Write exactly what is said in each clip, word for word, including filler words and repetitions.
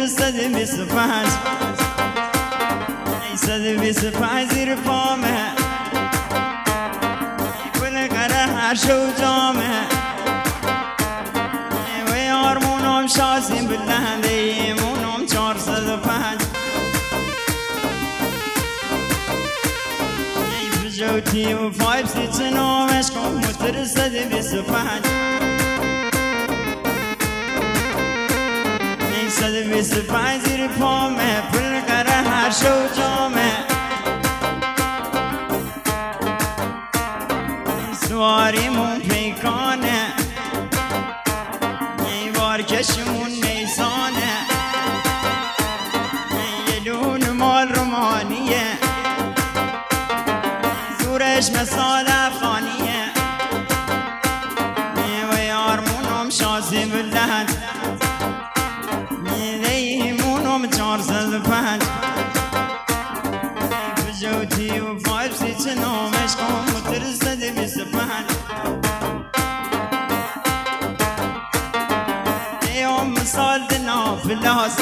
متر صد و بیست و پنج ای صد و بیست و پنج زیر پامه پل قره هر شو جامه و یارمونم شاسیم بلنده ایمونم چهارصد و پنج ای بجوتی و فایب سیچ نامش کن متر صد و بیست و پنج ای صد و بیست و پنج زیر پامه پل قره هر شو جامه سواریمون پیکانه ای بارکشمون نیسانه یه لون مال رومانیه زورش مثال افغانیه و یارمونم شازی بلند ایمونم چهارصد و پنج بجوتی و فایب سیچ نامش کن متر صد و بیست و پنج ایام مثال دنا فلاس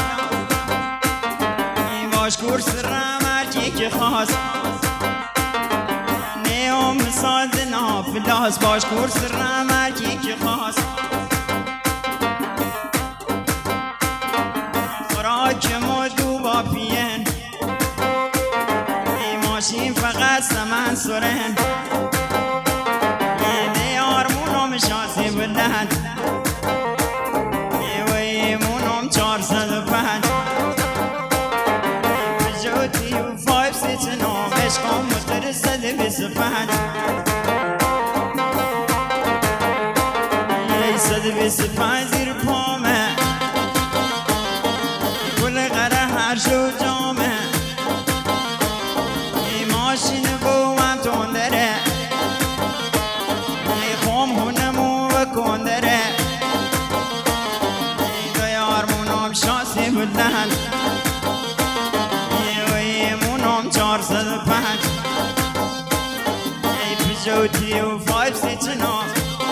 ای باش کورس رمرکی که خواست ایام مثال دنا فلاس باش کورس رمرکی که خواست خوراک مدو با پین ای ماشین فقط سمن سرن ای آرمونم شاسی بلند ای و ایمونم چهارصد و پنج بجوتی و فایب سیچ نامش کن متر صد و بیست و پنج ای صد و بیست و پنج زیر پامه پل قره هر شو جامه ای ماشین بوم تندره ای خوم هونمو بکندره ای دو یارمونم شاسی بلند ای و ایمونم چهارصد و پنج ای بجوتی و فایب سیچ نام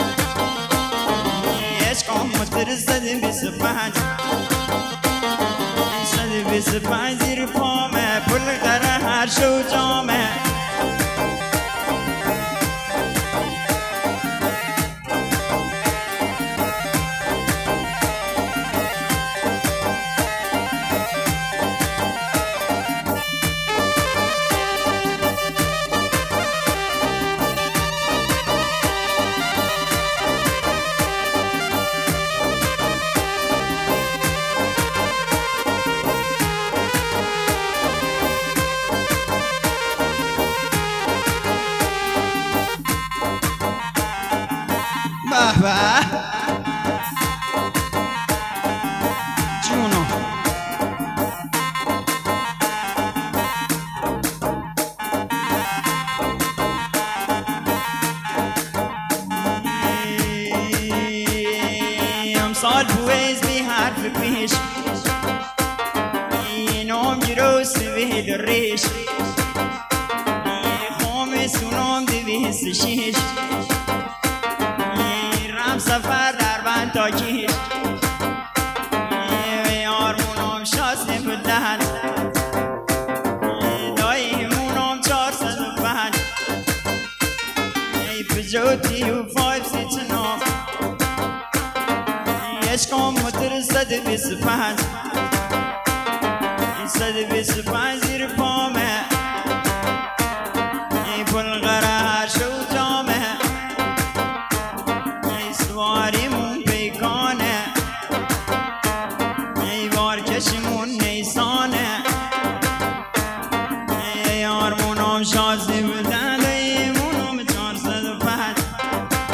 ای عشقم متر صد و بیست و پنج صد و بیست و پنج زیر پامه پل قره هر شو جامه به جونو امسال پویز بی حرف پیش اینام گروس به دریش خوم سونام دویست شیش سفر در بند تا کیش و یارمونم شاسته بلند دایمونم چهارصد و پنج ای بجوتی و فایب سیچ نام عشقم متر صد و بیست و پنج ای صد و بیست و پنج زیر پامه ای پل قره هر شو جامه سواریمون پیکانه ای بارکشمون نیسانه ای یارمونم شازی بلند ایمونم چهارصد و پنج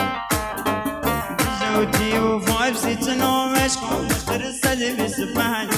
بجوتی و فایب سیچ نامش کن متر صد و بیست و پنج